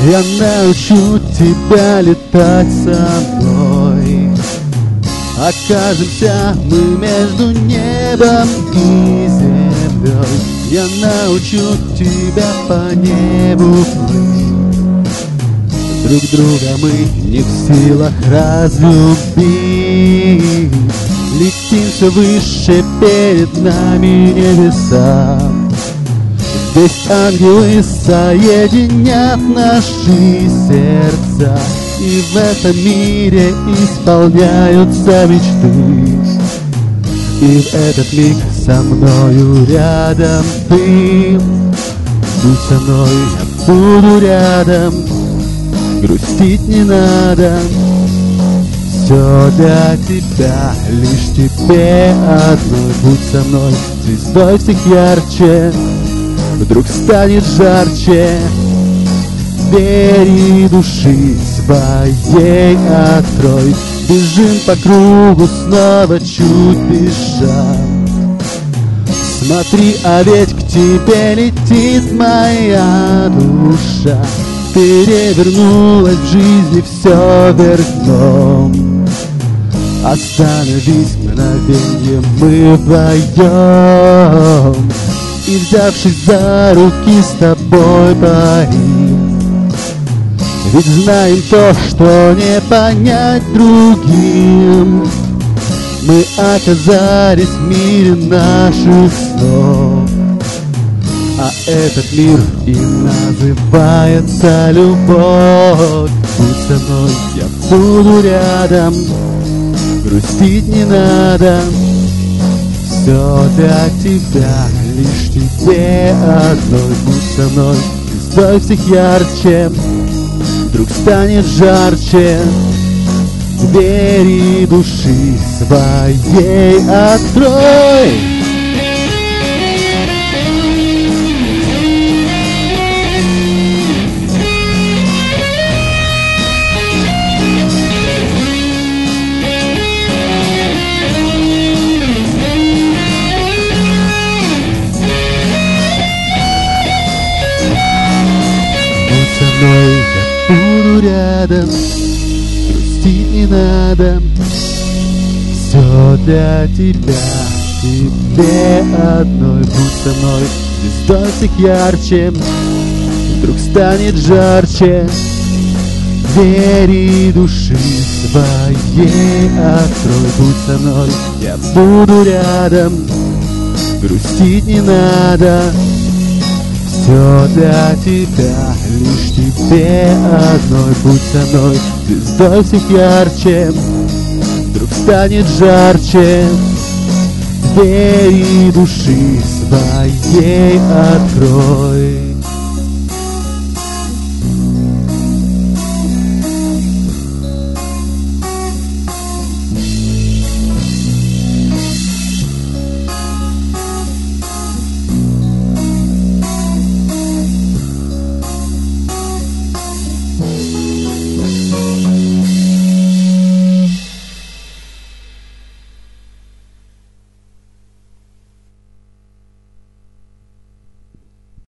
Я научу тебя летать со мной. Окажемся мы между небом и землей. Я научу тебя по небу плыть. Друг друга мы не в силах разлюбить. Летим все выше, перед нами небеса. Здесь ангелы соединят наши сердца, и в этом мире исполняются мечты. И в этот миг со мною рядом ты. Будь со мной, я буду рядом. Грустить не надо. Все для тебя, лишь тебе одной. Будь со мной, звездой всех ярче. Вдруг станет жарче. Двери души своей открой. Бежим по кругу, снова чуть дыша. Смотри, а ведь к тебе летит моя душа. Перевернулась в жизни все вверх дном. Остановись мгновенье мы вдвоем, и, взявшись за руки, с тобой парим. Ведь знаем то, что не понять другим. Мы оказались в мире наших снов, а этот мир и называется любовь. Будь со мной, я буду рядом. Грустить не надо. Все для тебя, лишь тебе одной. Будь со мной, звездой всех ярче. Вдруг станет жарче. Двери души своей открой. Я буду рядом, грустить не надо. Все для тебя, тебе одной. Будь со мной, звездой всех ярче. Вдруг станет жарче. Двери души своей открой. Будь со мной, я буду рядом. Грустить не надо. Все для тебя, лишь тебе одной. Будь со мной, звездой всех ярче. Вдруг станет жарче. Двери души своей открой.